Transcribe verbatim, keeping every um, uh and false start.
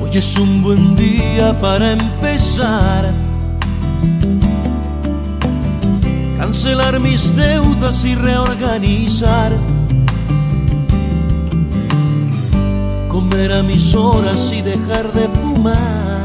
Hoy es un buen día para empezar, cancelar mis deudas y reorganizar, comer a mis horas y dejar de fumar.